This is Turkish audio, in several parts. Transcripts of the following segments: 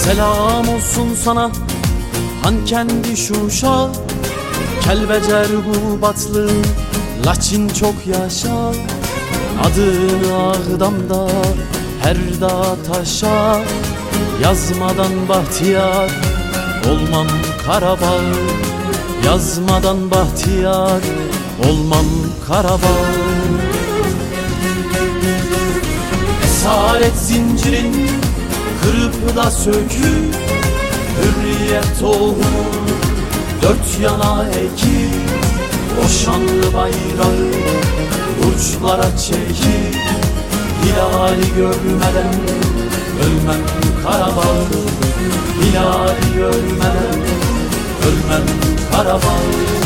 Selam olsun sana Hankendi Şuşa, Kelbecer Gubatlı Laçin çok yaşa. Adını Ağdam'da her dağ taşa, yazmadan bahtiyar olmam Karabağ. Yazmadan bahtiyar olmam Karabağ. Esaret zincirin kırıp da söküp, hürriyet tohumu dört yana ekip, o şanlı bayrağı uçlara çekip, hilali görmeden ölmem Karabağ. Hilali görmeden ölmem Karabağ.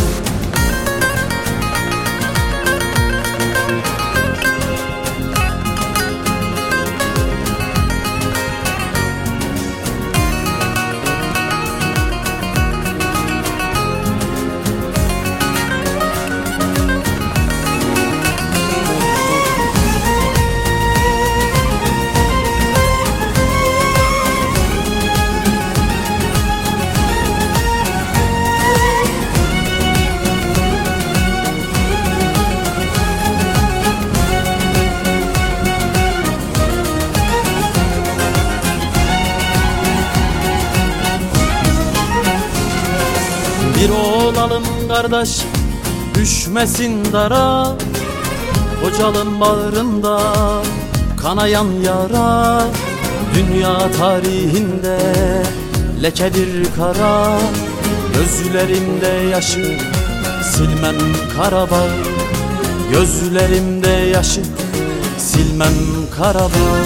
Bir olalım kardeş, düşmesin dara, Kocal'ın bağrında kanayan yara. Dünya tarihinde lekedir kara, gözlerimde yaşı silmem Karabağ. Gözlerimde yaşı silmem Karabağ.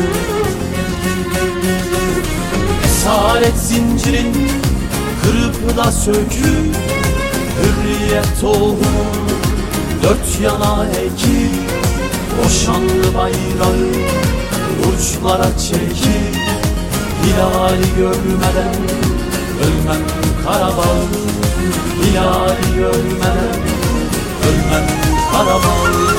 Esaret zincirin kırıp da söküp, hürriyet tohumu dört yana ekip, o şanlı bayrağı uçlara çekip, hilali görmeden ölmem Karabağ. Hilali görmeden ölmem Karabağ.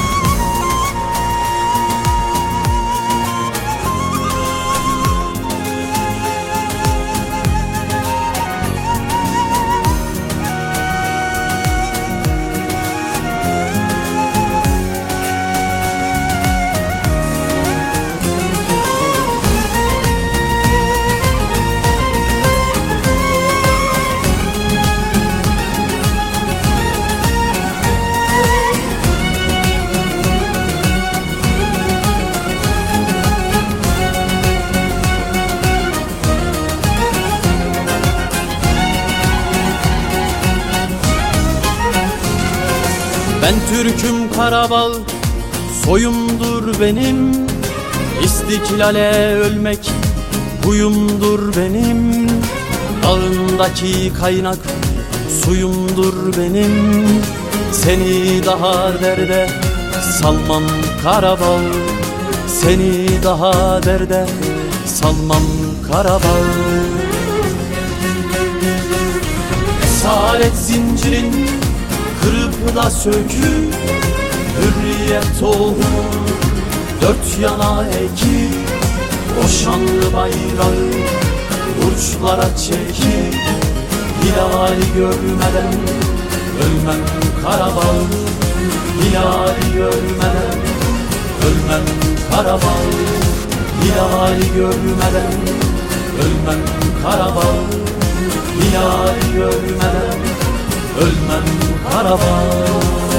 Ben Türk'üm Karabağ, soyumdur benim. İstiklale ölmek huyumdur benim. Dağındaki kaynak suyumdur benim. Seni daha derde salmam Karabağ. Seni daha derde salmam Karabağ. Esaret zincirin kırıp da söküp, hürriyet tohumu dört yana ekip, o şanlı bayrağı uçlara çekip, hilali görmeden ölmem Karabağ. Hilali görmeden ölmem Karabağ. Hilali görmeden ölmem Karabağ. Hilali görmeden ölmem Karabağ.